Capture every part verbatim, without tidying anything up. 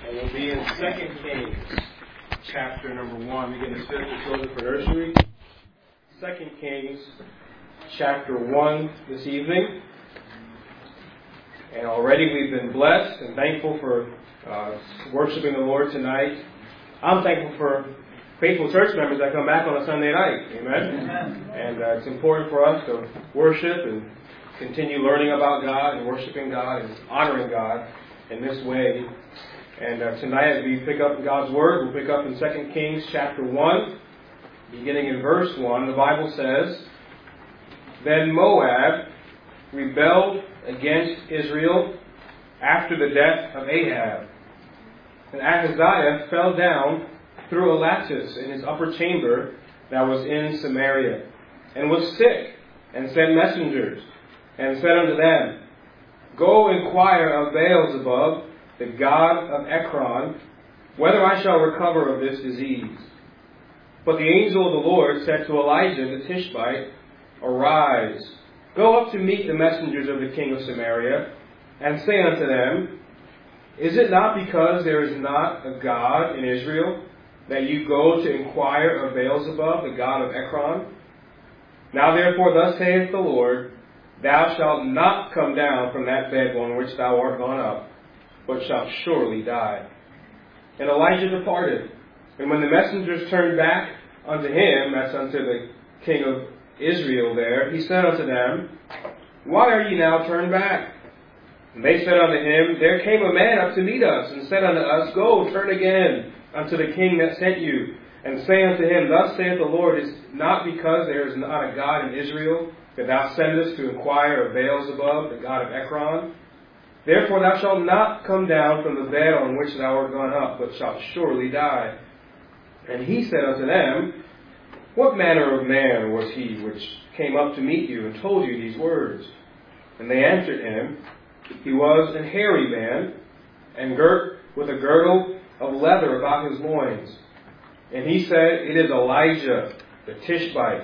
And we'll be in Second Kings, chapter number one. We're getting spiritual children for nursery. Second Kings, chapter one this evening. And already we've been blessed and thankful for uh, worshiping the Lord tonight. I'm thankful for faithful church members that come back on a Sunday night. Amen? Amen. And uh, it's important for us to worship and continue learning about God and worshiping God and honoring God in this way. And uh, tonight as we pick up in God's Word, we'll pick up in Second Kings chapter one, beginning in verse one. The Bible says, Then Moab rebelled against Israel after the death of Ahab. And Ahaziah fell down through a lattice in his upper chamber that was in Samaria, and was sick, and sent messengers, and said unto them, Go inquire of Beelzebub, the god of Ekron, whether I shall recover of this disease. But the angel of the Lord said to Elijah the Tishbite, Arise, go up to meet the messengers of the king of Samaria, and say unto them, Is it not because there is not a God in Israel, that you go to inquire of Beelzebub, the god of Ekron? Now therefore thus saith the Lord, Thou shalt not come down from that bed on which thou art gone up, but shalt surely die. And Elijah departed. And when the messengers turned back unto him, that's unto the king of Israel there, he said unto them, Why are ye now turned back? And they said unto him, There came a man up to meet us, and said unto us, Go, turn again unto the king that sent you, and say unto him, Thus saith the Lord, Is it not because there is not a God in Israel, that thou sendest to inquire of Beelzebub, the god of Ekron? Therefore thou shalt not come down from the bed on which thou art gone up, but shalt surely die. And he said unto them, What manner of man was he which came up to meet you and told you these words? And they answered him, He was an hairy man, and girt with a girdle of leather about his loins. And he said, It is Elijah the Tishbite.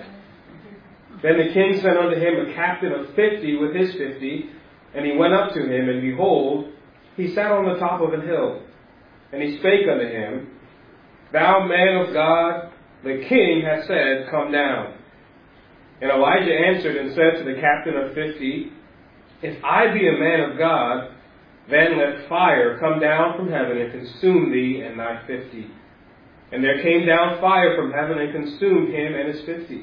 Then the king sent unto him a captain of fifty with his fifty, and he went up to him, and behold, he sat on the top of an hill. And he spake unto him, Thou man of God, the king hath said, Come down. And Elijah answered and said to the captain of fifty, If I be a man of God, then let fire come down from heaven and consume thee and thy fifty. And there came down fire from heaven and consumed him and his fifty.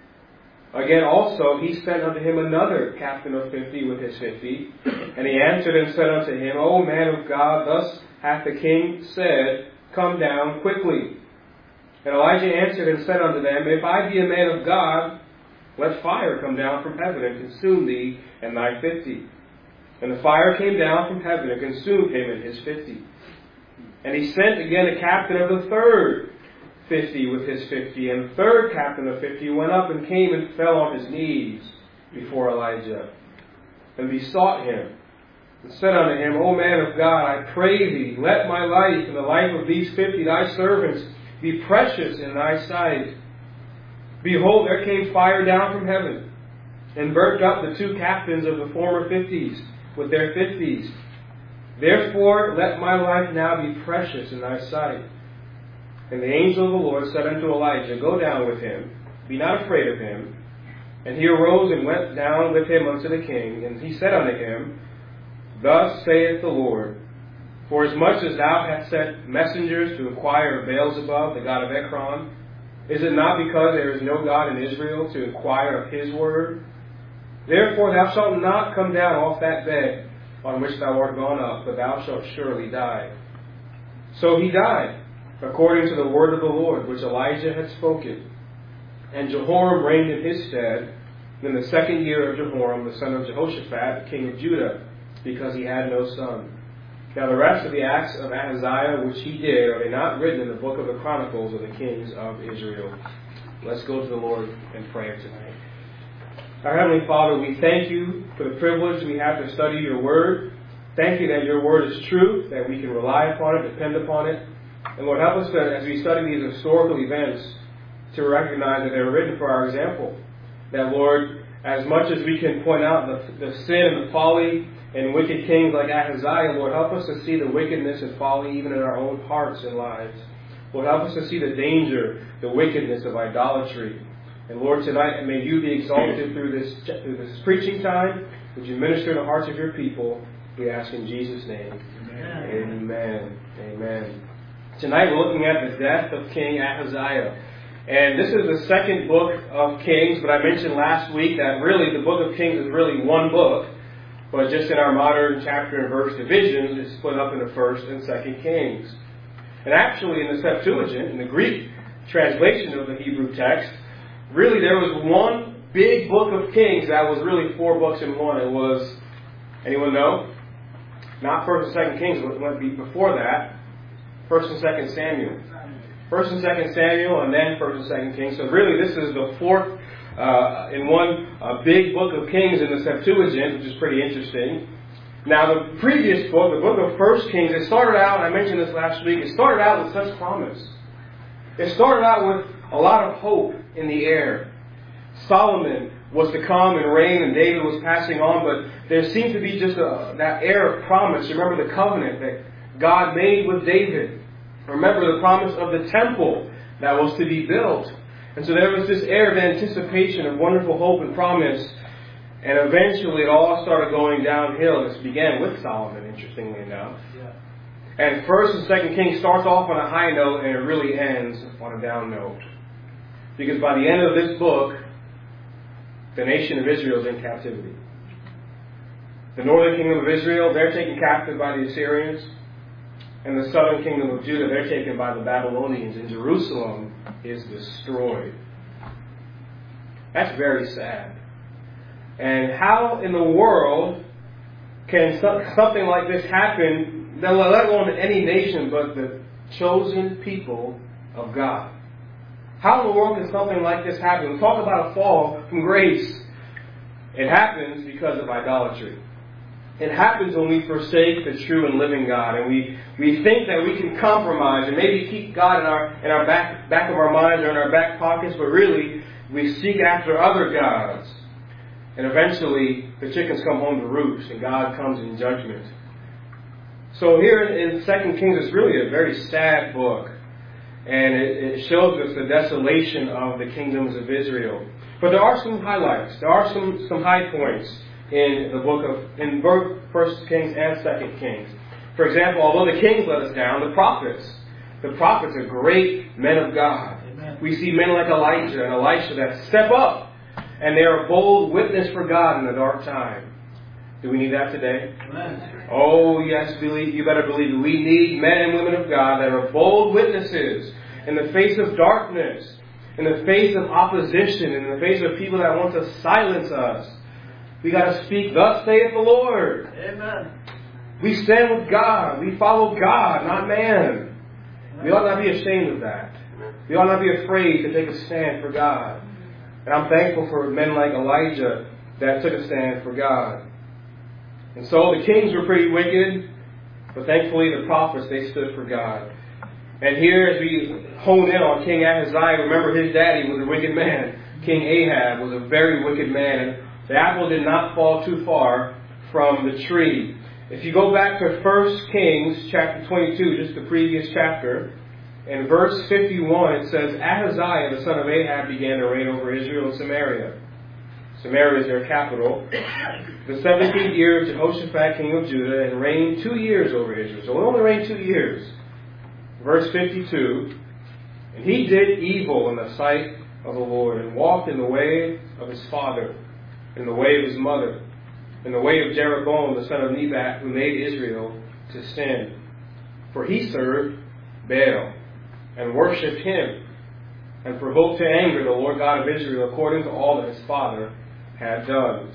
Again also he sent unto him another captain of fifty with his fifty. And he answered and said unto him, O man of God, thus hath the king said, Come down quickly. And Elijah answered and said unto them, If I be a man of God, let fire come down from heaven and consume thee and thy fifty. And the fire came down from heaven and consumed him and his fifty. And he sent again a captain of the third fifty with his fifty. And the third captain of fifty went up and came and fell on his knees before Elijah, and besought him, and said unto him, O man of God, I pray thee, let my life and the life of these fifty thy servants be precious in thy sight. Behold, there came fire down from heaven, and burnt up the two captains of the former fifties with their fifties. Therefore let my life now be precious in thy sight. And the angel of the Lord said unto Elijah, Go down with him, be not afraid of him. And he arose and went down with him unto the king. And he said unto him, Thus saith the Lord, Forasmuch as thou hast sent messengers to inquire of Beelzebub, the god of Ekron, is it not because there is no God in Israel to inquire of his word? Therefore thou shalt not come down off that bed on which thou art gone up, but thou shalt surely die. So he died, according to the word of the Lord, which Elijah had spoken. And Jehoram reigned in his stead in the second year of Jehoram, the son of Jehoshaphat, king of Judah, because he had no son. Now the rest of the acts of Ahaziah which he did, are they not written in the book of the Chronicles of the kings of Israel? Let's go to the Lord in prayer tonight. Our Heavenly Father, we thank you for the privilege we have to study your word. Thank you that your word is true, that we can rely upon it, depend upon it. And Lord, help us to, as we study these historical events, to recognize that they were written for our example. That, Lord, As much as we can point out the, the sin and the folly in wicked kings like Ahaziah, Lord, help us to see the wickedness and folly even in our own hearts and lives. Lord, help us to see the danger, the wickedness of idolatry. And Lord, tonight, may you be exalted through this, through this preaching time. Would you minister to the hearts of your people? We ask in Jesus' name. Amen. Amen. Amen. Tonight we're looking at the death of King Ahaziah. And this is the second book of Kings, but I mentioned last week that really the book of Kings is really one book. But just in our modern chapter and verse divisions, it's split up into first and second Kings. And actually in the Septuagint, in the Greek translation of the Hebrew text, really there was one big book of Kings that was really four books in one. It was, anyone know? Not first and second Kings, but it went before that. First and second Samuel. First and second Samuel, and then first and second Kings. So really this is the fourth uh, in one uh, big book of Kings in the Septuagint, which is pretty interesting. Now the previous book, the book of First Kings, it started out, I mentioned this last week, it started out with such promise. It started out with a lot of hope in the air. Solomon was to come and reign, and David was passing on, but there seemed to be just a, that air of promise. Remember the covenant that God made with David. Remember the promise of the temple that was to be built. And so there was this air of anticipation of wonderful hope and promise. And eventually it all started going downhill. This began with Solomon, interestingly enough. Yeah. And First and Second Kings starts off on a high note and it really ends on a down note. Because by the end of this book, the nation of Israel is in captivity. The northern kingdom of Israel, they're taken captive by the Assyrians. And the southern kingdom of Judah, they're taken by the Babylonians. And Jerusalem is destroyed. That's very sad. And how in the world can something like this happen, let alone any nation, but the chosen people of God? How in the world can something like this happen? We talk about a fall from grace. It happens because of idolatry. It happens when we forsake the true and living God, and we, we think that we can compromise and maybe keep God in our in our back back of our minds or in our back pockets, but really we seek after other gods. And eventually the chickens come home to roost and God comes in judgment. So here in Second Kings, it's really a very sad book. And it, it shows us the desolation of the kingdoms of Israel. But there are some highlights. There are some, some high points in the book of, in both First Kings and Second Kings. For example, although the kings let us down, the prophets, the prophets are great men of God. Amen. We see men like Elijah and Elisha that step up. And they are a bold witness for God in the dark time. Do we need that today? Amen. Oh, yes, believe, you better believe it. We need men and women of God that are bold witnesses in the face of darkness, in the face of opposition, in the face of people that want to silence us. We got to speak, thus saith the Lord. Amen. We stand with God. We follow God, not man. Amen. We ought not be ashamed of that. We ought not be afraid to take a stand for God. And I'm thankful for men like Elijah that took a stand for God. And so the kings were pretty wicked, but thankfully the prophets, they stood for God. And here as we hone in on King Ahaziah, remember his daddy was a wicked man. King Ahab was a very wicked man. And the apple did not fall too far from the tree. If you go back to First Kings chapter twenty-two, just the previous chapter, in verse fifty-one, it says, Ahaziah, the son of Ahab, began to reign over Israel and Samaria. Samaria is their capital. The seventeenth year of Jehoshaphat, king of Judah, and reigned two years over Israel. So he only reigned two years. Verse fifty-two, and he did evil in the sight of the Lord, and walked in the way of his father, in the way of his mother, in the way of Jeroboam, the son of Nebat, who made Israel to sin. For he served Baal, and worshipped him, and provoked to anger the Lord God of Israel according to all that his father had done.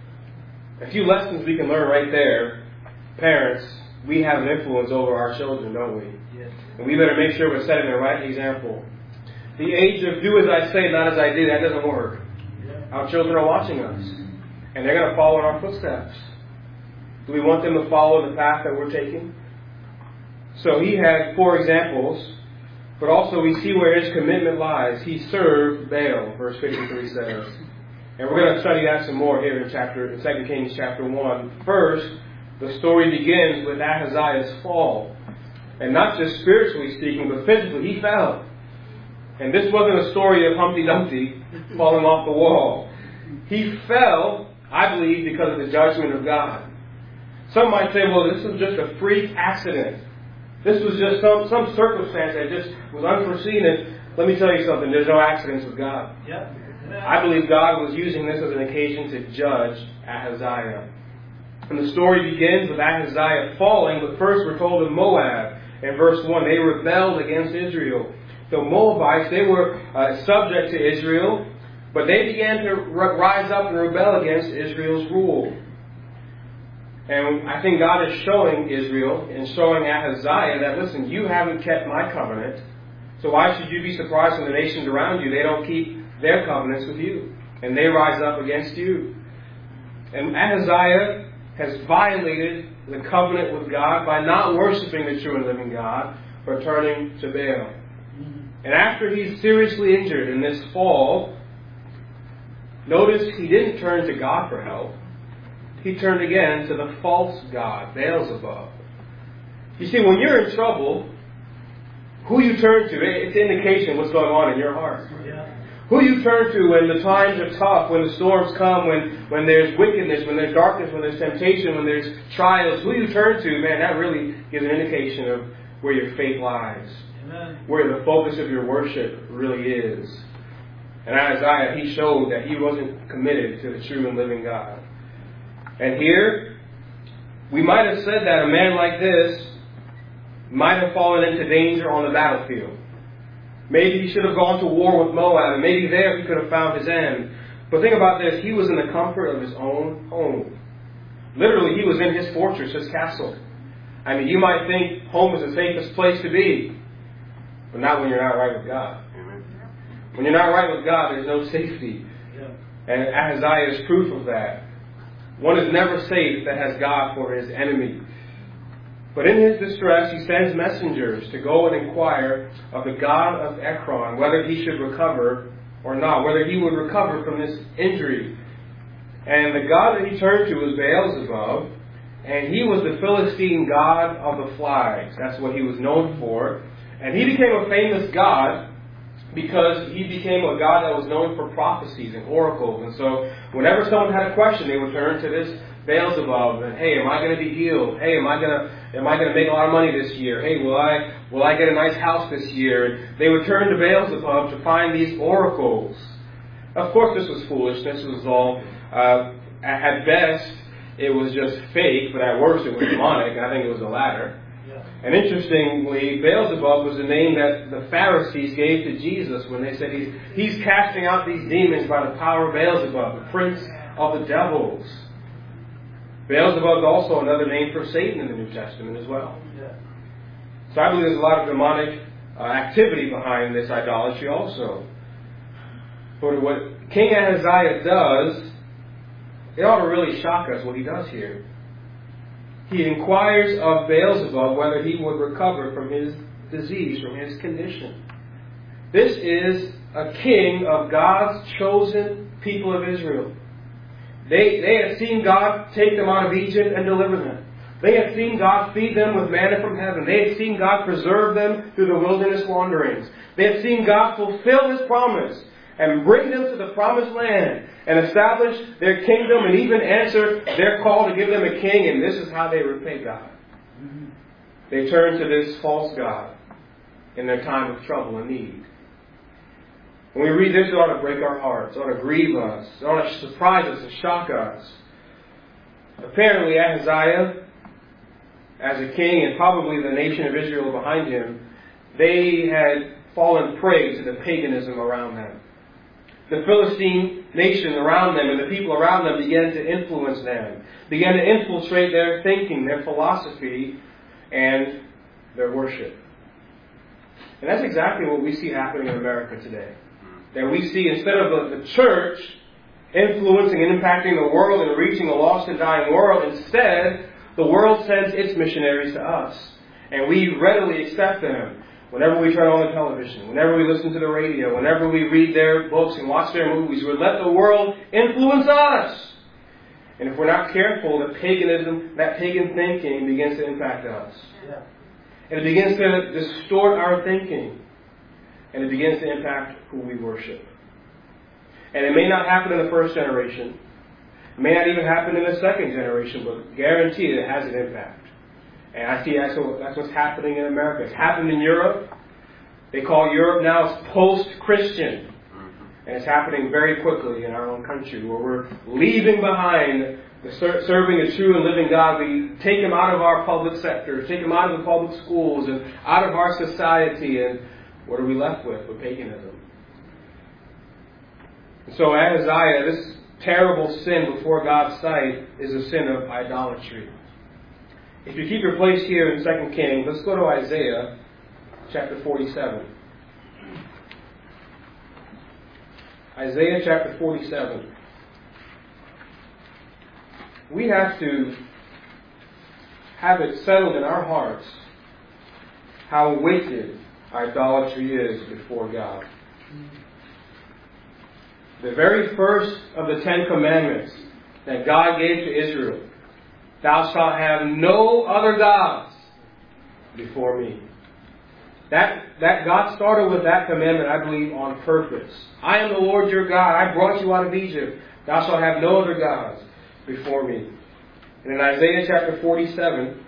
A few lessons we can learn right there. Parents, we have an influence over our children, don't we? Yes. And we better make sure we're setting the right example. The age of do as I say, not as I do, that doesn't work. Yeah. Our children are watching us, and they're going to follow in our footsteps. Do we want them to follow the path that we're taking? So he had four examples. But also we see where his commitment lies. He served Baal, verse fifty-three says. And we're going to study that some more here in chapter in Second Kings chapter one. First, the story begins with Ahaziah's fall. And not just spiritually speaking, but physically, he fell. And this wasn't a story of Humpty Dumpty falling off the wall. He fell, I believe, because of the judgment of God. Some might say, well, this was just a freak accident. This was just some, some circumstance that just was unforeseen. And let me tell you something, there's no accidents with God. Yeah. I believe God was using this as an occasion to judge Ahaziah. And the story begins with Ahaziah falling, but first we're told in Moab, in verse one, they rebelled against Israel. The Moabites, they were uh, subject to Israel, but they began to r- rise up and rebel against Israel's rule. And I think God is showing Israel and showing Ahaziah that, listen, you haven't kept my covenant, so why should you be surprised when the nations around you, they don't keep their covenants with you, and they rise up against you. And Ahaziah has violated the covenant with God by not worshiping the true and living God, but turning to Baal. And after he's seriously injured in this fall, notice he didn't turn to God for help. He turned again to the false god, Beelzebub. You see, when you're in trouble, who you turn to, it's an indication what's going on in your heart. Yeah. Who you turn to when the times are tough, when the storms come, when, when there's wickedness, when there's darkness, when there's temptation, when there's trials. Who you turn to, man, that really gives an indication of where your faith lies. Amen. Where the focus of your worship really is. And Isaiah, he showed that he wasn't committed to the true and living God. And here, we might have said that a man like this might have fallen into danger on the battlefield. Maybe he should have gone to war with Moab, and maybe there he could have found his end. But think about this, he was in the comfort of his own home. Literally, he was in his fortress, his castle. I mean, you might think home is the safest place to be, but not when you're not right with God. When you're not right with God, there's no safety. Yeah. And Ahaziah is proof of that. One is never safe that has God for his enemy. But in his distress, he sends messengers to go and inquire of the God of Ekron whether he should recover or not, whether he would recover from this injury. And the God that he turned to was Beelzebub, and he was the Philistine god of the flies. That's what he was known for. And he became a famous god because he became a god that was known for prophecies and oracles. And so whenever someone had a question, they would turn to this Beelzebub and, hey, am I going to be healed? Hey, am I going to am I going to make a lot of money this year? Hey, will I will I get a nice house this year? And they would turn to Beelzebub to find these oracles. Of course, this was foolishness. It was all, uh, at best, it was just fake, but at worst, it was demonic. And I think it was the latter. And interestingly, Beelzebub was the name that the Pharisees gave to Jesus when they said he's, he's casting out these demons by the power of Beelzebub, the prince of the devils. Beelzebub is also another name for Satan in the New Testament as well. Yeah. So I believe there's a lot of demonic uh, activity behind this idolatry also. But what King Ahaziah does, it ought to really shock us what he does here. He inquires of Beelzebub whether he would recover from his disease, from his condition. This is a king of God's chosen people of Israel. They, they had seen God take them out of Egypt and deliver them. They had seen God feed them with manna from heaven. They had seen God preserve them through the wilderness wanderings. They had seen God fulfill His promise and bring them to the promised land and establish their kingdom and even answer their call to give them a king. And this is how they repay God. They turn to this false god in their time of trouble and need. When we read this, it ought to break our hearts. It ought to grieve us. It ought to surprise us and shock us. Apparently, Ahaziah, as a king, and probably the nation of Israel behind him, they had fallen prey to the paganism around them. The Philistine nation around them and the people around them began to influence them, began to infiltrate their thinking, their philosophy, and their worship. And that's exactly what we see happening in America today. That we see, instead of the, the church influencing and impacting the world and reaching a lost and dying world, instead, the world sends its missionaries to us. And we readily accept them. whenever we turn on the television, whenever we listen to the radio, whenever we read their books and watch their movies, we let the world influence us. And if we're not careful, the paganism, that pagan thinking begins to impact us. Yeah. And it begins to distort our thinking. And it begins to impact who we worship. And it may not happen in the first generation. It may not even happen in the second generation, but guaranteed it has an impact. And I see that's, what, that's what's happening in America. It's happened in Europe. They call Europe now post-Christian. And it's happening very quickly in our own country, where we're leaving behind the ser- serving a true and living God. We take Him out of our public sector, take Him out of the public schools, and out of our society. And what are we left with? With paganism. And so Ahaziah, this terrible sin before God's sight is a sin of idolatry. If you keep your place here in Second Kings, let's go to Isaiah chapter forty-seven. Isaiah chapter forty-seven. We have to have it settled in our hearts how wicked idolatry is before God. The very first of the Ten Commandments that God gave to Israel, thou shalt have no other gods before me. That, that God started with that commandment, I believe, on purpose. I am the Lord your God. I brought you out of Egypt. Thou shalt have no other gods before me. And in Isaiah chapter forty-seven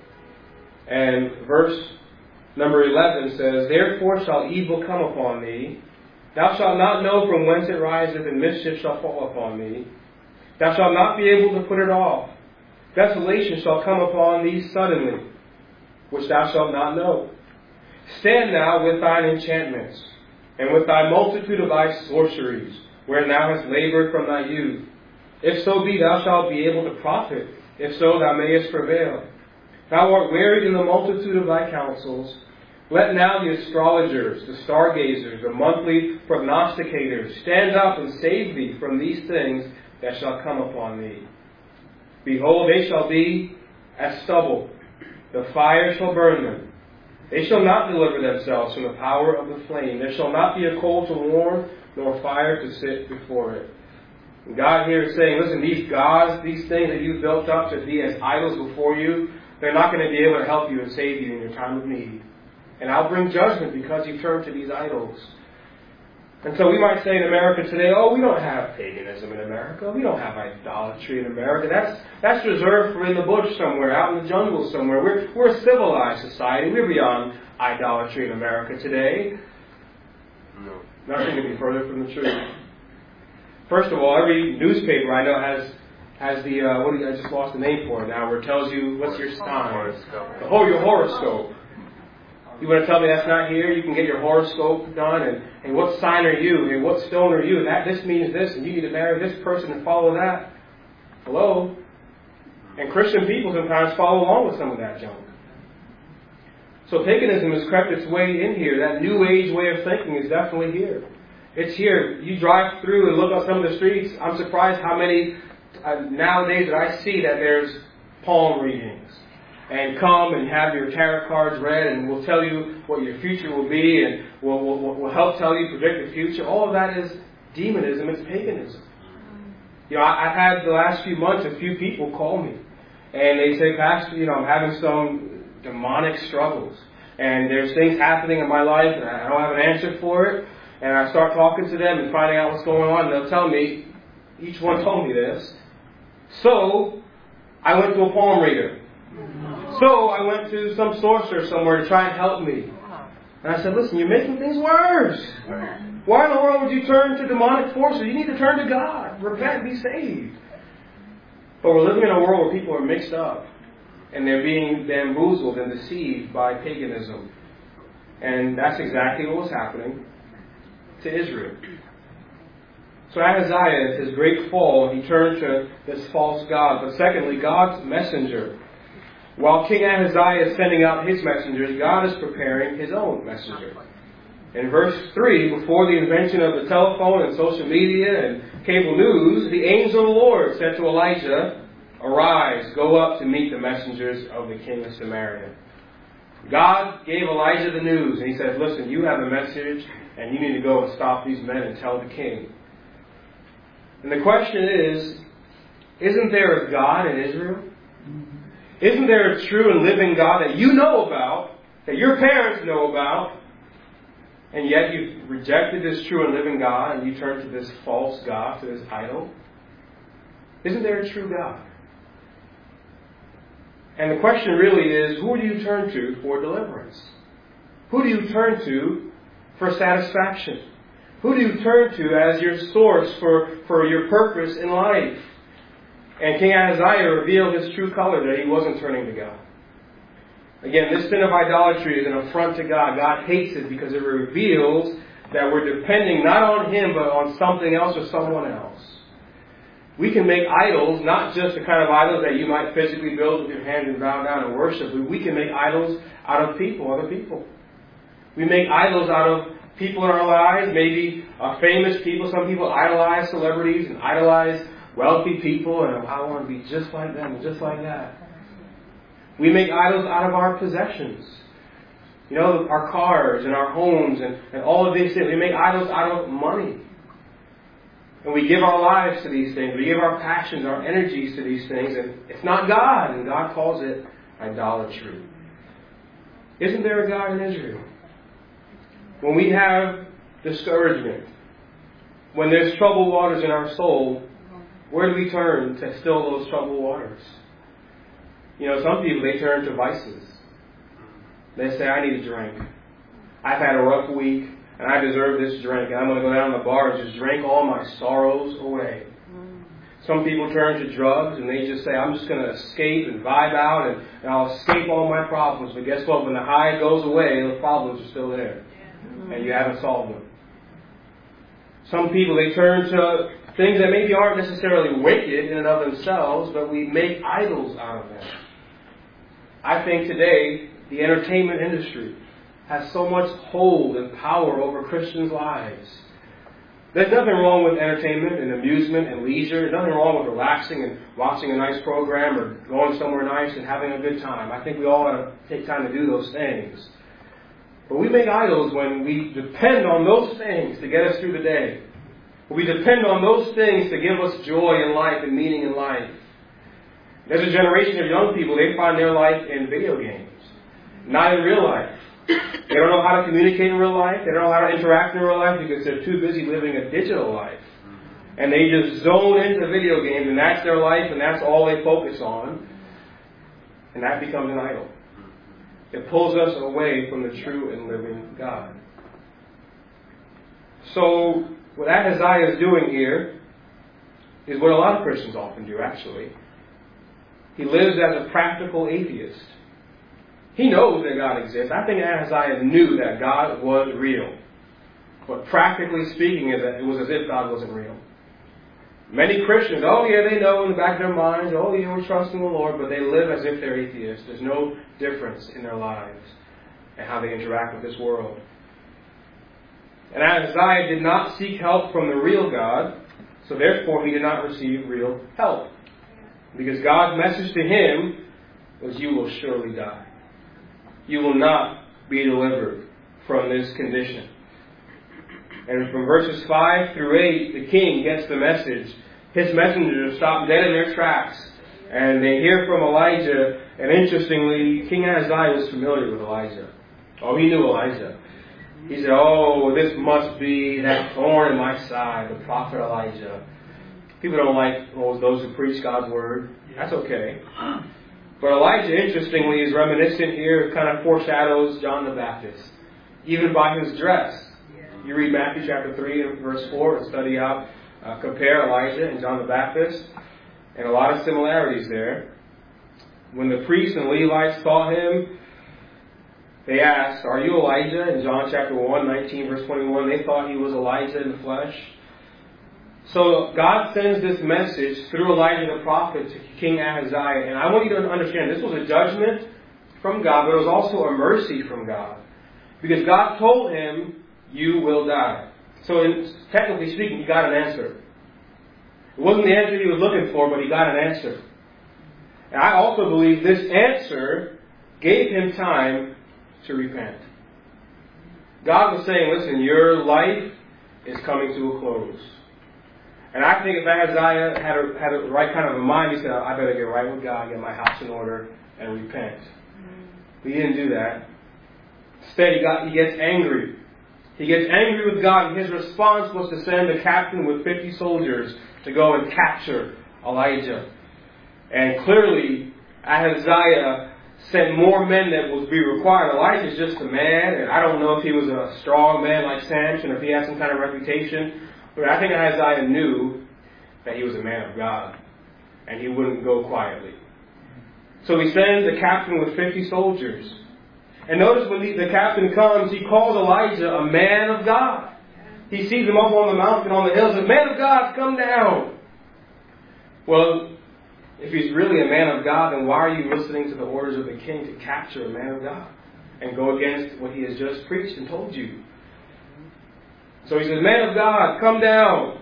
and verse number eleven says, therefore shall evil come upon thee. Thou shalt not know from whence it riseth, and mischief shall fall upon thee. Thou shalt not be able to put it off. Desolation shall come upon thee suddenly, which thou shalt not know. Stand now with thine enchantments, and with thy multitude of thy sorceries, where thou hast labored from thy youth. If so be thou shalt be able to profit, if so thou mayest prevail. Thou art wearied in the multitude of thy counsels. Let now the astrologers, the stargazers, the monthly prognosticators stand up and save thee from these things that shall come upon thee. Behold, they shall be as stubble. The fire shall burn them. They shall not deliver themselves from the power of the flame. There shall not be a coal to warm, nor fire to sit before it. And God here is saying, listen, these gods, these things that you've built up to be as idols before you, they're not going to be able to help you and save you in your time of need. And I'll bring judgment because you turn to these idols. And so we might say in America today, oh, we don't have paganism in America. We don't have idolatry in America. That's that's reserved for in the bush somewhere, out in the jungle somewhere. We're, we're a civilized society. We're beyond idolatry in America today. No. Nothing could be further from the truth. First of all, every newspaper I know has has the, uh, what do you, I just lost the name for it now, where it tells you what's your sign. Horoscope. The whole, your horoscope. You want to tell me that's not here? You can get your horoscope done, and, and what sign are you? And what stone are you? And that this means this, and you need to marry this person and follow that. Hello? And Christian people sometimes follow along with some of that junk. So paganism has crept its way in here. That new age way of thinking is definitely here. It's here. You drive through and look on some of the streets. I'm surprised how many uh, nowadays that I see that there's palm readings. And come and have your tarot cards read, and we'll tell you what your future will be, and we'll, we'll, we'll help tell you, predict the future. All of that is demonism. It's paganism. You know, I, I've had the last few months a few people call me, and they say, Pastor, you know, I'm having some demonic struggles, and there's things happening in my life, and I don't have an answer for it. And I start talking to them and finding out what's going on, and they'll tell me, each one told me this. So I went to a palm reader. So I went to some sorcerer somewhere to try and help me. And I said, listen, you're making things worse. Why in the world would you turn to demonic forces? You need to turn to God. Repent, be saved. But we're living in a world where people are mixed up. And they're being bamboozled and deceived by paganism. And that's exactly what was happening to Israel. So Ahaziah, it's his great fall, he turned to this false god. But secondly, God's messenger. While King Ahaziah is sending out his messengers, God is preparing his own messenger. In verse three, before the invention of the telephone and social media and cable news, the angel of the Lord said to Elijah, arise, go up to meet the messengers of the king of Samaria. God gave Elijah the news, and he says, listen, you have a message, and you need to go and stop these men and tell the king. And the question is, isn't there a God in Israel? Isn't there a true and living God that you know about, that your parents know about, and yet you've rejected this true and living God and you turn to this false God, to this idol? Isn't there a true God? And the question really is, who do you turn to for deliverance? Who do you turn to for satisfaction? Who do you turn to as your source for, for your purpose in life? And King Ahaziah revealed his true color, that he wasn't turning to God. Again, this sin of idolatry is an affront to God. God hates it because it reveals that we're depending not on Him, but on something else or someone else. We can make idols, not just the kind of idols that you might physically build with your hands and bow down and worship. We can make idols out of people, other people. We make idols out of people in our lives, maybe uh, famous people. Some people idolize celebrities and idolize wealthy people, and I want to be just like them and just like that. We make idols out of our possessions. You know, our cars and our homes and, and all of these things. We make idols out of money. And we give our lives to these things. We give our passions, our energies to these things. And it's not God. And God calls it idolatry. Isn't there a God in Israel? When we have discouragement, when there's troubled waters in our soul, where do we turn to still those troubled waters? You know, some people, they turn to vices. They say, I need a drink. I've had a rough week, and I deserve this drink. And I'm going to go down to the bar and just drink all my sorrows away. Mm. Some people turn to drugs, and they just say, I'm just going to escape and vibe out, and, and I'll escape all my problems. But guess what? When the high goes away, the problems are still there. Mm. And you haven't solved them. Some people, they turn to things that maybe aren't necessarily wicked in and of themselves, but we make idols out of them. I think today, the entertainment industry has so much hold and power over Christians' lives. There's nothing wrong with entertainment and amusement and leisure. There's nothing wrong with relaxing and watching a nice program or going somewhere nice and having a good time. I think we all ought to take time to do those things. But we make idols when we depend on those things to get us through the day. We depend on those things to give us joy in life and meaning in life. There's a generation of young people, they find their life in video games, not in real life. They don't know how to communicate in real life. They don't know how to interact in real life because they're too busy living a digital life. And they just zone into video games, and that's their life, and that's all they focus on. And that becomes an idol. It pulls us away from the true and living God. So, what Ahaziah is doing here is what a lot of Christians often do, actually. He lives as a practical atheist. He knows that God exists. I think Ahaziah knew that God was real. But practically speaking, it was as if God wasn't real. Many Christians, oh yeah, they know in the back of their minds, oh yeah, we're trusting the Lord, but they live as if they're atheists. There's no difference in their lives and how they interact with this world. And Ahaziah did not seek help from the real God, so therefore he did not receive real help. Because God's message to him was, you will surely die. You will not be delivered from this condition. And from verses five through eight, the king gets the message. His messengers stop dead in their tracks. And they hear from Elijah. And interestingly, King Ahaziah was familiar with Elijah. Oh, he knew Elijah. He said, oh, this must be that thorn in my side, the prophet Elijah. People don't like oh, those who preach God's word. That's okay. But Elijah, interestingly, is reminiscent here, kind of foreshadows John the Baptist. Even by his dress. You read Matthew chapter three and verse four and study out, uh, compare Elijah and John the Baptist. And a lot of similarities there. When the priests and Levites saw him, they asked, are you Elijah? In John chapter one, nineteen, verse twenty-one, they thought he was Elijah in the flesh. So God sends this message through Elijah the prophet to King Ahaziah. And I want you to understand, this was a judgment from God, but it was also a mercy from God. Because God told him, you will die. So in, technically speaking, he got an answer. It wasn't the answer he was looking for, but he got an answer. And I also believe this answer gave him time to repent. God was saying, listen, your life is coming to a close. And I think if Ahaziah had a, had a right kind of a mind, he said, I better get right with God, get my house in order, and repent. But he didn't do that. Instead, he, got, he gets angry. He gets angry with God, and his response was to send a captain with fifty soldiers to go and capture Elijah. And clearly, Ahaziah sent more men than would be required. Elijah's just a man, and I don't know if he was a strong man like Samson, or if he had some kind of reputation. But I think Ahaziah knew that he was a man of God, and he wouldn't go quietly. So he sends a captain with fifty soldiers. And notice when the, the captain comes, he calls Elijah a man of God. He sees him up on the mountain, on the hills, and says, man of God, come down. Well, if he's really a man of God, then why are you listening to the orders of the king to capture a man of God and go against what he has just preached and told you? So he says, man of God, come down.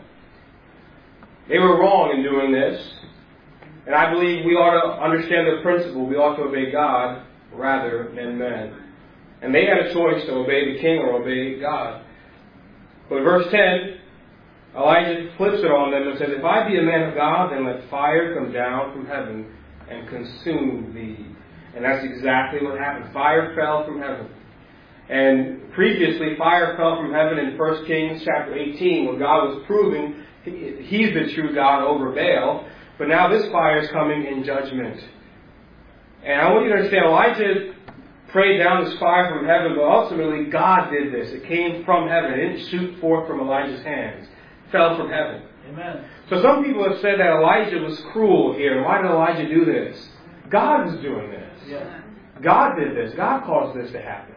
They were wrong in doing this. And I believe we ought to understand the principle. We ought to obey God rather than men. And they had a choice to obey the king or obey God. But verse ten, Elijah flips it on them and says, if I be a man of God, then let fire come down from heaven and consume thee. And that's exactly what happened. Fire fell from heaven. And previously, fire fell from heaven in First Kings chapter eighteen, when God was proving He's the true God over Baal. But now this fire is coming in judgment. And I want you to understand, Elijah prayed down this fire from heaven, but ultimately God did this. It came from heaven. It didn't shoot forth from Elijah's hands. It fell from heaven. Amen. So some people have said that Elijah was cruel here. Why did Elijah do this? God was doing this. Yeah. God did this. God caused this to happen.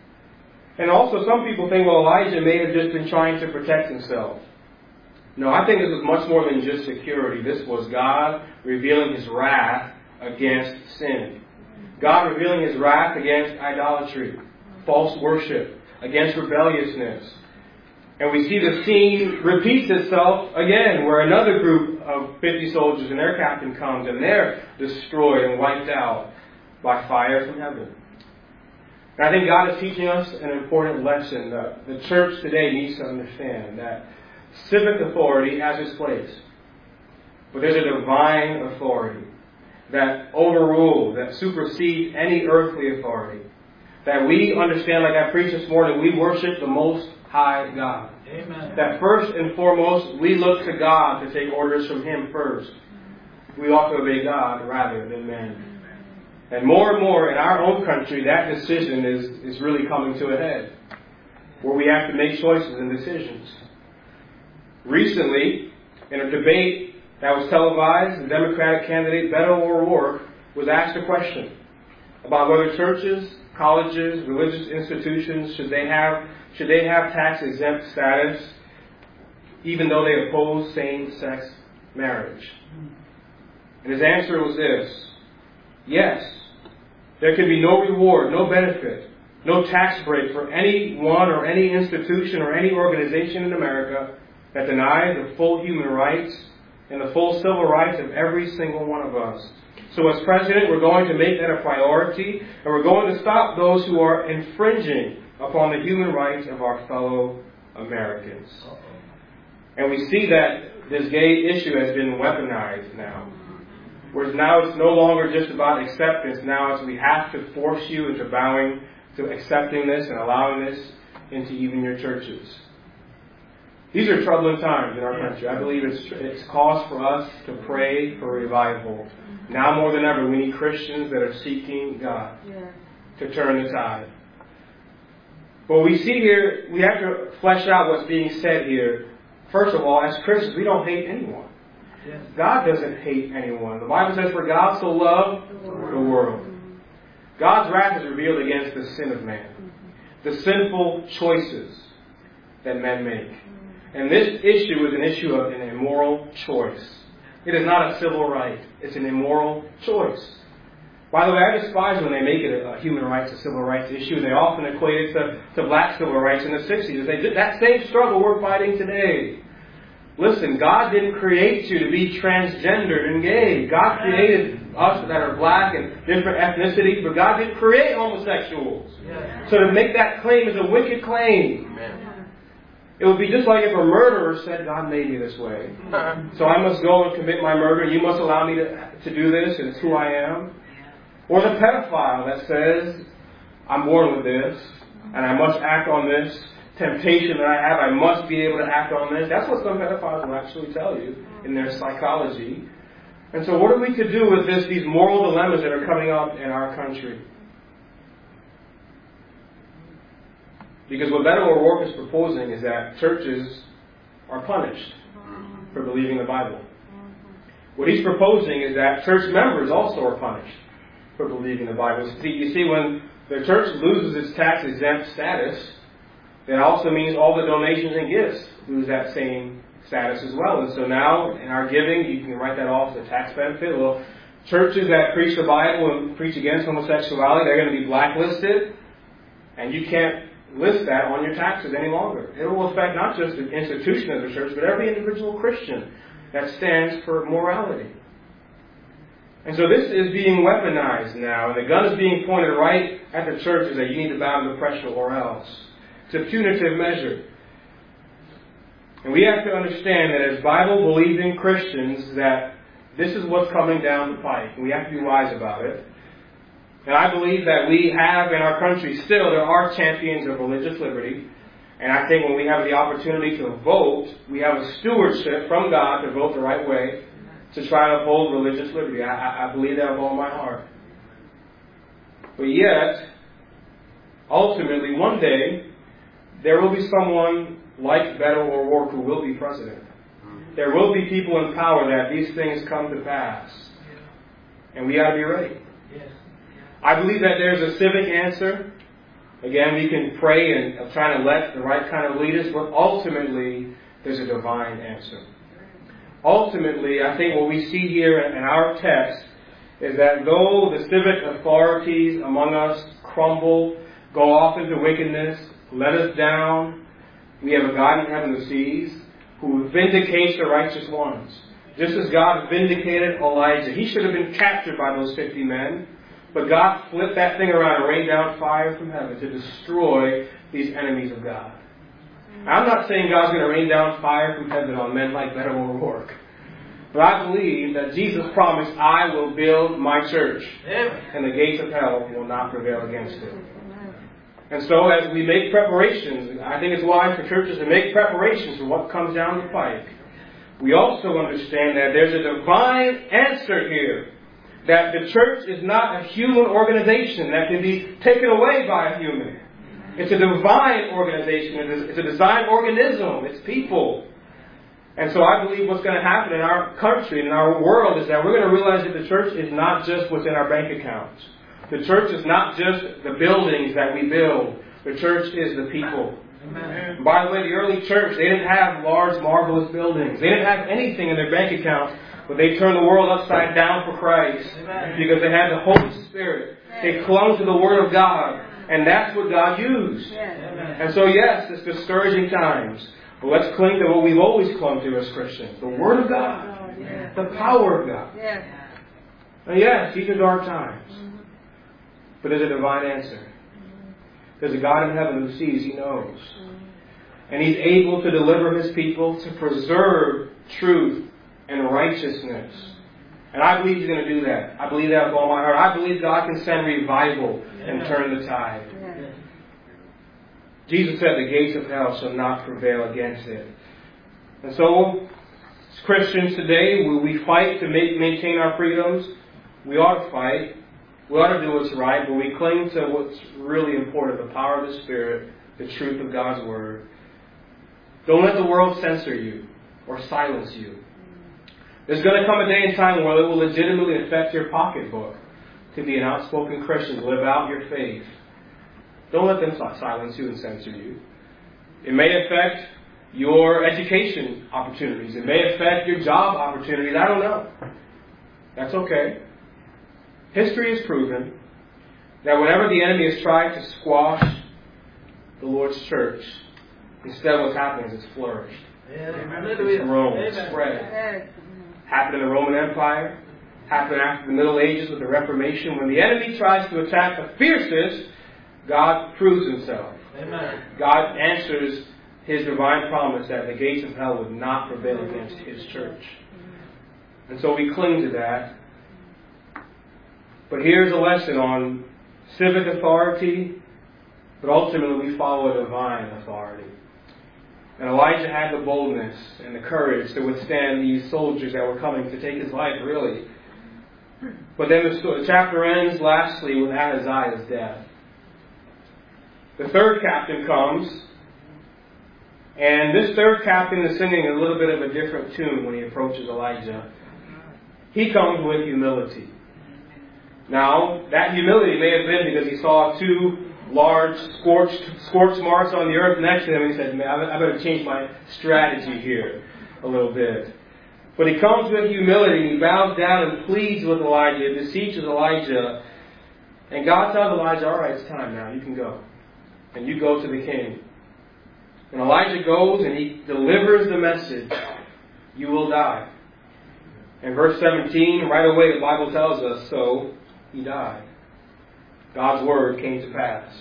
And also some people think, well, Elijah may have just been trying to protect himself. No, I think this was much more than just security. This was God revealing His wrath against sin. God revealing His wrath against idolatry, false worship, against rebelliousness. And we see the scene repeats itself again, where another group of fifty soldiers and their captain comes, and they're destroyed and wiped out by fire from heaven. And I think God is teaching us an important lesson that the church today needs to understand, that civic authority has its place. But there's a divine authority that overrules, that supersedes any earthly authority. That we understand, like I preached this morning, we worship the Most High God. Amen. That first and foremost, we look to God to take orders from Him first. We ought to obey God rather than men. And more and more in our own country, that decision is, is really coming to a head, where we have to make choices and decisions. Recently, in a debate that was televised, the Democratic candidate Beto O'Rourke was asked a question about whether churches, colleges, religious institutions, should they have should they have tax-exempt status, even though they oppose same-sex marriage. And his answer was this: yes, there can be no reward, no benefit, no tax break for anyone or any institution or any organization in America that denies the full human rights and the full civil rights of every single one of us. So as president, we're going to make that a priority, and we're going to stop those who are infringing upon the human rights of our fellow Americans. Uh-oh. And we see that this gay issue has been weaponized now. Whereas now it's no longer just about acceptance. Now it's we have to force you into bowing to accepting this and allowing this into even your churches. These are troubling times in our country. I believe it's it's cause for us to pray for revival. Now more than ever, we need Christians that are seeking God to turn the tide. But we see here, we have to flesh out what's being said here. First of all, as Christians, we don't hate anyone. God doesn't hate anyone. The Bible says, for God so loved the world. God's wrath is revealed against the sin of man. The sinful choices that men make. And this issue is an issue of an immoral choice. It is not a civil right. It's an immoral choice. By the way, I despise when they make it a human rights, a civil rights issue. They often equate it to, to black civil rights in the sixties. They did that same struggle we're fighting today. Listen, God didn't create you to be transgendered and gay. God created us that are black and different ethnicities, but God didn't create homosexuals. Yeah. So to make that claim is a wicked claim. Amen. It would be just like if a murderer said, God made me this way. So I must go and commit my murder. You must allow me to, to do this, and it's who I am. Or the pedophile that says, I'm born with this, and I must act on this temptation that I have. I must be able to act on this. That's what some pedophiles will actually tell you in their psychology. And so what are we to do with this, these moral dilemmas that are coming up in our country? Because what Beto O'Rourke is proposing is that churches are punished for believing the Bible. What he's proposing is that church members also are punished for believing the Bible. See, you see, when the church loses its tax-exempt status, that also means all the donations and gifts lose that same status as well. And so now, in our giving, you can write that off as a tax benefit. Well, churches that preach the Bible and preach against homosexuality, they're going to be blacklisted, and you can't list that on your taxes any longer. It will affect not just the institution of the church, but every individual Christian that stands for morality. And so this is being weaponized now, and the gun is being pointed right at the churches that you need to bow to oppression or else. It's a punitive measure. And we have to understand that as Bible-believing Christians that this is what's coming down the pike. And we have to be wise about it. And I believe that we have in our country still, there are champions of religious liberty. And I think when we have the opportunity to vote, we have a stewardship from God to vote the right way, to try to uphold religious liberty. I, I believe that with all my heart. But yet, ultimately, one day, there will be someone like Beto O'Rourke who will be president. There will be people in power that these things come to pass. And we got to be ready. I believe that there's a civic answer. Again, we can pray and try to elect the right kind of leaders, but ultimately, there's a divine answer. Ultimately, I think what we see here in our text is that though the civic authorities among us crumble, go off into wickedness, let us down, we have a God in heaven who sees, who vindicates the righteous ones. Just as God vindicated Elijah. He should have been captured by those fifty men, but God flipped that thing around and rained down fire from heaven to destroy these enemies of God. I'm not saying God's going to rain down fire from heaven on men like Beto O'Rourke. But I believe that Jesus promised, I will build my church, and the gates of hell will not prevail against it. And so as we make preparations, I think it's wise for churches to make preparations for what comes down the pike. We also understand that there's a divine answer here. That the church is not a human organization that can be taken away by a human. It's a divine organization. It's a design organism. It's people. And so I believe what's going to happen in our country and in our world is that we're going to realize that the church is not just what's in our bank accounts. The church is not just the buildings that we build. The church is the people. Amen. By the way, the early church, they didn't have large, marvelous buildings. They didn't have anything in their bank accounts, but they turned the world upside down for Christ. Amen. Because they had the Holy Spirit. They clung to the Word of God. And that's what God used. Amen. And so, yes, it's discouraging times. But let's cling to what we've always clung to as Christians. The Word of God. Yeah. The power of God. Yeah. And yes, these are dark times. Mm-hmm. But there's a divine answer. Mm-hmm. There's a God in heaven who sees, He knows. Mm-hmm. And He's able to deliver His people, to preserve truth and righteousness. And I believe He's going to do that. I believe that with all my heart. I believe God can send revival and turn the tide. Yeah. Jesus said the gates of hell shall not prevail against it. And so, as Christians today, will we fight to make, maintain our freedoms? We ought to fight. We ought to do what's right, but we cling to what's really important, the power of the Spirit, the truth of God's Word. Don't let the world censor you or silence you. There's going to come a day and time where it will legitimately affect your pocketbook to be an outspoken Christian, to live out your faith. Don't let them silence you and censor you. It may affect your education opportunities. It may affect your job opportunities. I don't know. That's okay. History has proven that whenever the enemy has tried to squash the Lord's church, instead what's happening is it's flourished. It's grown, it's spread. Happened in the Roman Empire. happened after the Middle Ages with the Reformation. When the enemy tries to attack the fiercest, God proves himself. Amen. God answers his divine promise that the gates of hell would not prevail against his church. And so we cling to that. But here's a lesson on civic authority, but ultimately we follow a divine authority. And Elijah had the boldness and the courage to withstand these soldiers that were coming to take his life, really. But then the chapter ends lastly with Ahaziah's death. The third captain comes, and this third captain is singing a little bit of a different tune when he approaches Elijah. He comes with humility. Now, that humility may have been because he saw two large scorched scorch marks on the earth next to him, and he said, man, I better change my strategy here a little bit. But he comes with humility, he bows down and pleads with Elijah, beseeches Elijah, and God tells Elijah, all right, it's time now, you can go. And you go to the king. And Elijah goes and he delivers the message, you will die. In verse seventeen, right away the Bible tells us, so he died. God's word came to pass.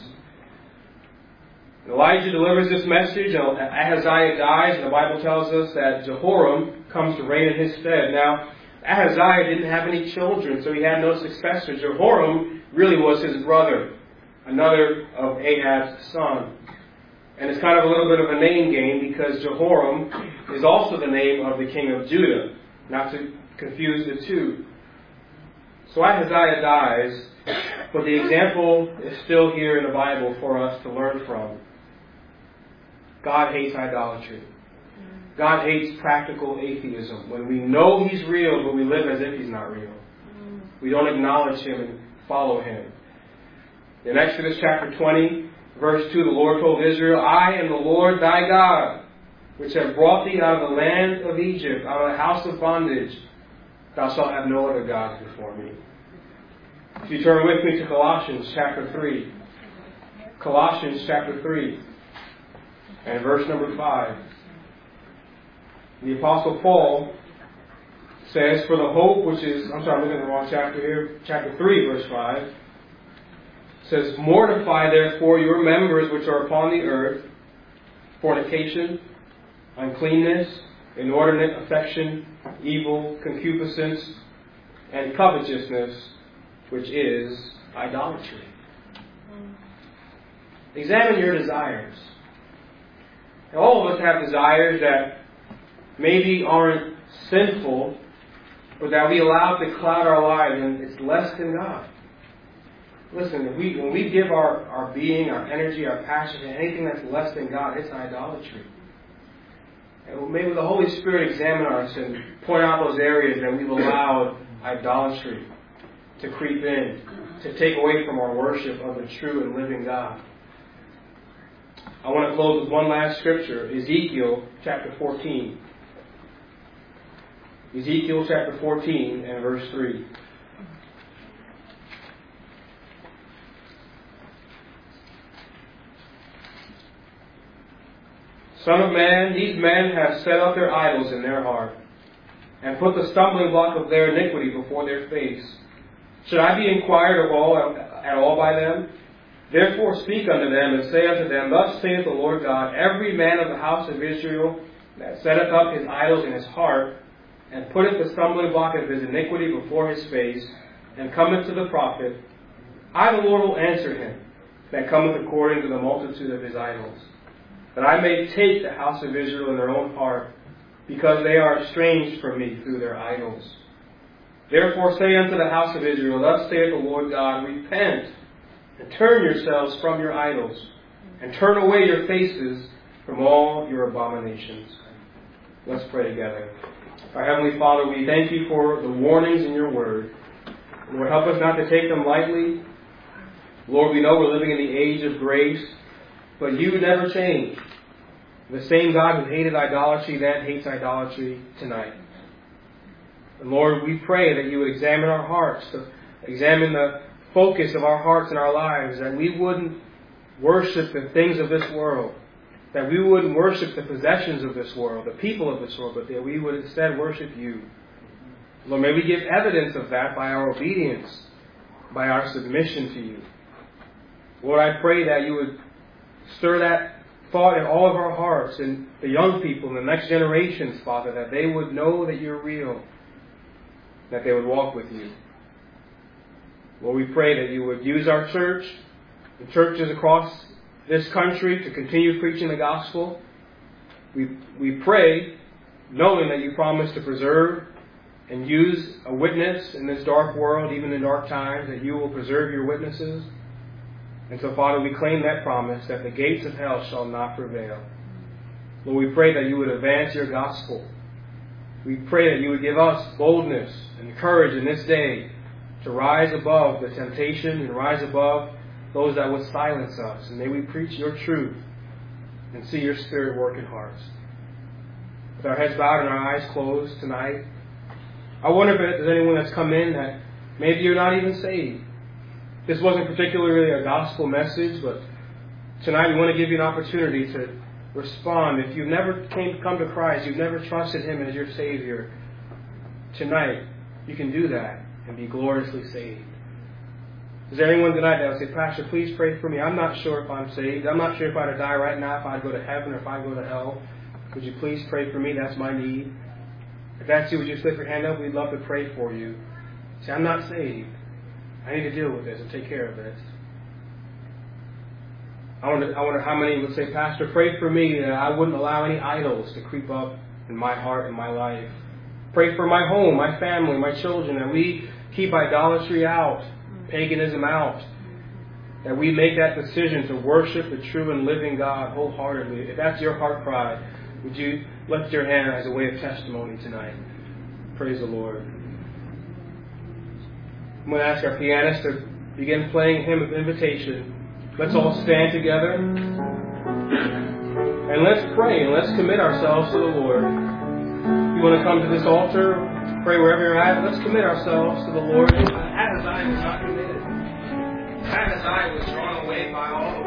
And Elijah delivers this message, and Ahaziah dies, and the Bible tells us that Jehoram comes to reign in his stead. Now, Ahaziah didn't have any children, so he had no successor. Jehoram really was his brother, another of Ahab's son. And it's kind of a little bit of a name game because Jehoram is also the name of the king of Judah, not to confuse the two. So Ahaziah dies, but the example is still here in the Bible for us to learn from. God hates idolatry. God hates practical atheism. When we know He's real, but we live as if He's not real. We don't acknowledge Him and follow Him. In Exodus chapter twenty, verse two, the Lord told Israel, I am the Lord thy God, which have brought thee out of the land of Egypt, out of the house of bondage. Thou shalt have no other gods before me. If you turn with me to Colossians chapter three. Colossians chapter three. And verse number five. The Apostle Paul says, for the hope which is, I'm sorry, I'm looking at the wrong chapter here. Chapter three, verse five. Says, mortify therefore your members which are upon the earth, fornication, uncleanness, inordinate affection, evil, concupiscence, and covetousness, which is idolatry. Examine your desires. Now, all of us have desires that maybe aren't sinful, but that we allow to cloud our lives, and it's less than God. Listen, if we, when we give our, our being, our energy, our passion to anything that's less than God, it's idolatry. And may the Holy Spirit examine us and point out those areas that we've allowed idolatry to creep in, to take away from our worship of the true and living God. I want to close with one last scripture, Ezekiel chapter fourteen. Ezekiel chapter fourteen and verse three. Son of man, these men have set up their idols in their heart, and put the stumbling block of their iniquity before their face. Should I be inquired of all at all by them? Therefore speak unto them, and say unto them, thus saith the Lord God, every man of the house of Israel that setteth up his idols in his heart, and putteth the stumbling block of his iniquity before his face, and cometh to the prophet, I the Lord will answer him, that cometh according to the multitude of his idols, that I may take the house of Israel in their own heart, because they are estranged from me through their idols. Therefore say unto the house of Israel, thus saith the Lord God, repent, and turn yourselves from your idols, and turn away your faces from all your abominations. Let's pray together. Our Heavenly Father, we thank you for the warnings in your word. Lord, help us not to take them lightly. Lord, we know we're living in the age of grace, but you never change. The same God who hated idolatry then hates idolatry tonight. And Lord, we pray that you would examine our hearts, to examine the focus of our hearts and our lives, that we wouldn't worship the things of this world, that we wouldn't worship the possessions of this world, the people of this world, but that we would instead worship you. Lord, may we give evidence of that by our obedience, by our submission to you. Lord, I pray that you would stir that thought in all of our hearts, and the young people and the next generations, Father, that they would know that you're real, that they would walk with you. Lord, we pray that you would use our church and churches across this country to continue preaching the gospel. We, we pray, knowing that you promise to preserve and use a witness in this dark world, even in dark times, that you will preserve your witnesses. And so, Father, we claim that promise, that the gates of hell shall not prevail. Lord, we pray that you would advance your gospel. We pray that you would give us boldness and courage in this day to rise above the temptation and rise above those that would silence us. And may we preach your truth and see your Spirit work in hearts. With our heads bowed and our eyes closed tonight, I wonder if there's anyone that's come in that maybe you're not even saved. This wasn't particularly a gospel message, but tonight we want to give you an opportunity to respond. If you've never came come to Christ, you've never trusted Him as your Savior, tonight you can do that and be gloriously saved. Is there anyone tonight that would say, Pastor, please pray for me? I'm not sure if I'm saved. I'm not sure if I'd die right now, if I'd go to heaven or if I'd go to hell. Would you please pray for me? That's my need. If that's you, would you slip your hand up? We'd love to pray for you. Say, I'm not saved. I need to deal with this and take care of this. I wonder, I wonder how many would say, Pastor, pray for me that I wouldn't allow any idols to creep up in my heart and my life. Pray for my home, my family, my children, that we keep idolatry out, paganism out, that we make that decision to worship the true and living God wholeheartedly. If that's your heart cry, would you lift your hand as a way of testimony tonight? Praise the Lord. I'm going to ask our pianist to begin playing Hymn of Invitation. Let's all stand together and let's pray and let's commit ourselves to the Lord. If you want to come to this altar, pray wherever you're at, let's commit ourselves to the Lord. Adonai was not committed. Adonai was drawn away by all